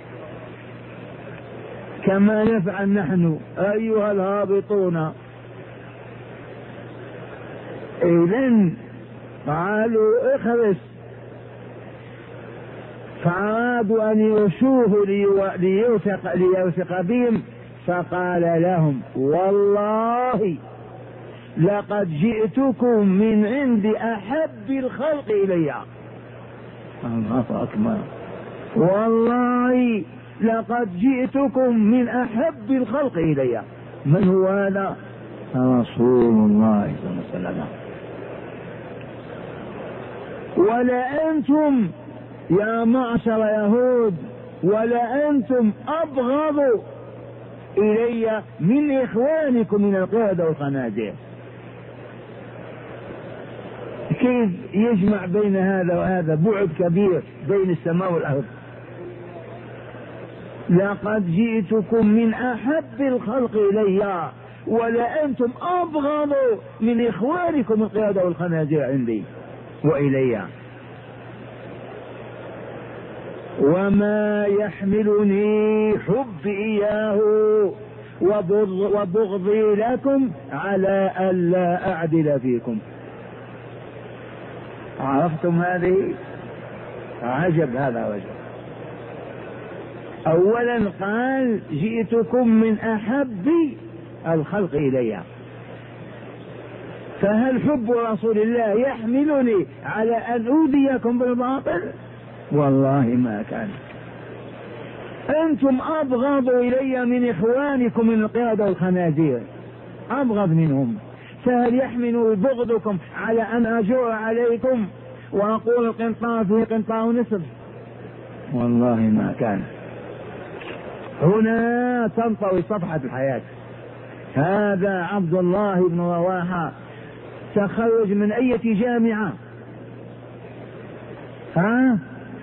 كما نفعل نحن أيها الهابطون. إذن قالوا اخرس، فأرادوا أن يرشوه ليرفق, ليرفق بهم، فقال لهم: والله لقد جئتكم من عند أحب الخلق إلي. الله أكبر. والله لقد جئتكم من أحب الخلق إلي. من هو هذا؟ رسول الله صلى الله عليه وسلم. ولا أنتم يا معشر يهود، ولا أنتم أبغض إلي من إخوانكم من القردة والخنازير. كيف يجمع بين هذا وهذا؟ بعد كبير بين السماء والأرض. لقد جئتكم من أحب الخلق إلي، ولا أنتم أبغض من إخوانكم القردة والخنازير عندي وإلي. وما يحملني حب إياه وبغضي لكم على ألا أعدل فيكم. عرفتم هذه؟ عجب هذا رجل. أولا قال: جئتكم من أحب الخلق إلي، فهل حب رسول الله يحملني على أن أوذيكم بالباطل؟ والله ما كان. أنتم أبغض إلي من إخوانكم من القردة والخنازير، أبغض منهم، فهل يحمل بغضكم على أن أجور عليكم وأقول القنطار فيه قنطار نصف؟ والله ما كان. هنا تنطوي صفحة الحياة. هذا عبد الله بن رواحة تخرج من أي جامعة؟ ها؟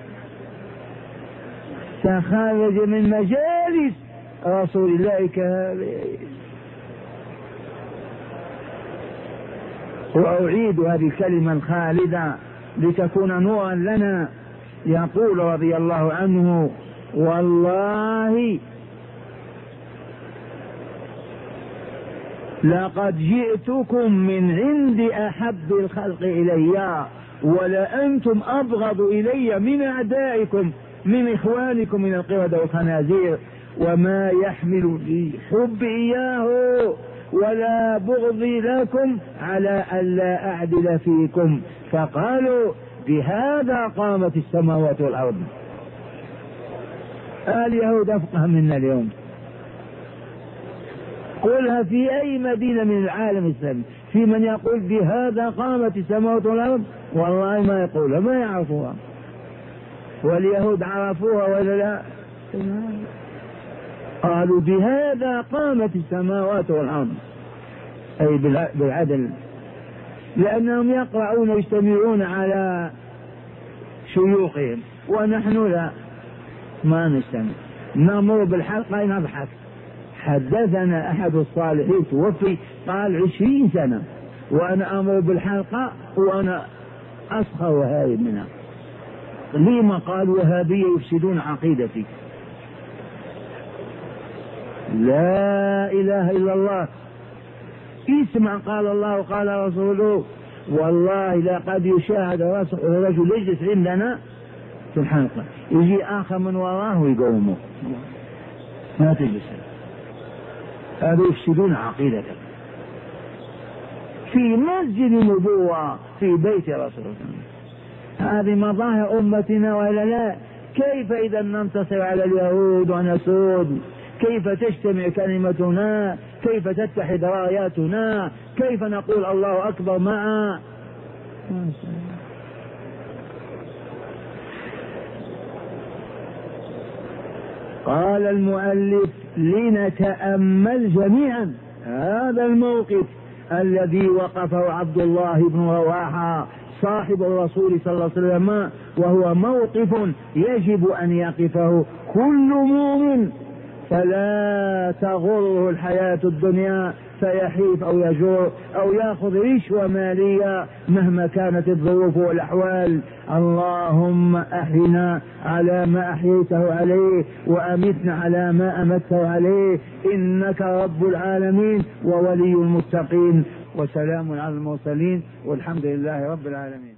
تخرج من مجالس رسول الله كهذه. وأعيد هذه الكلمة الخالدة لتكون نورا لنا. يقول رضي الله عنه: والله لقد جئتكم من عند أحب الخلق إلي، ولأنتم أبغض إلي من أعدائكم من إخوانكم من القردة والخنازير، وما يحمل لي حب إياه ولا بغضي لكم على ألا أعدل فيكم. فقالوا: بهذا قامت السماوات والأرض. اليهود أفقه منا اليوم. قلها في أي مدينة من العالم الإسلامي في من يقول بهذا قامت السماوات والأرض؟ والله ما يقولها، ما يعرفوها. واليهود عرفوها ولا لا؟ قالوا: بهذا قامت السماوات والأرض، أي بالعدل، لأنهم يقرؤون ويجتمعون على شيوخهم، ونحن لا، ما نجتمع، نمر بالحلقة نضحك. حدثنا أحد الصالحين توفي قال عشرين سنة وأنا أمر بالحلقة وأنا أسخر وهارب منها. لما؟ قال: وهابية يفسدون عقيدتي. لا إله إلا الله. اسمع، قال الله قال رسوله: والله لقد يشاهد رجل يجلس عندنا في الحلقة، يجي آخر من وراه ويقومه، ما تجلس. هذا يفسدون عقيدتك في مسجد النبوة في بيت رسول الله. هذه مظاهر أمتنا ولا لا؟ كيف إذا ننتصر على اليهود ونسود؟ كيف تجتمع كلمتنا؟ كيف تتحد راياتنا؟ كيف نقول الله أكبر معا؟ قال المؤلف: لنتأمل جميعا هذا الموقف الذي وقفه عبد الله بن رواحة صاحب الرسول صلى الله عليه وسلم، وهو موقف يجب أن يقفه كل مؤمن، فلا تغره الحياة الدنيا فيحيف أو يجور أو يأخذ رشوة مالية مهما كانت الظروف والأحوال. اللهم أحينا على ما أحييته عليه، وأمتنا على ما أمته عليه، إنك رب العالمين وولي المتقين. وسلام على المرسلين، والحمد لله رب العالمين.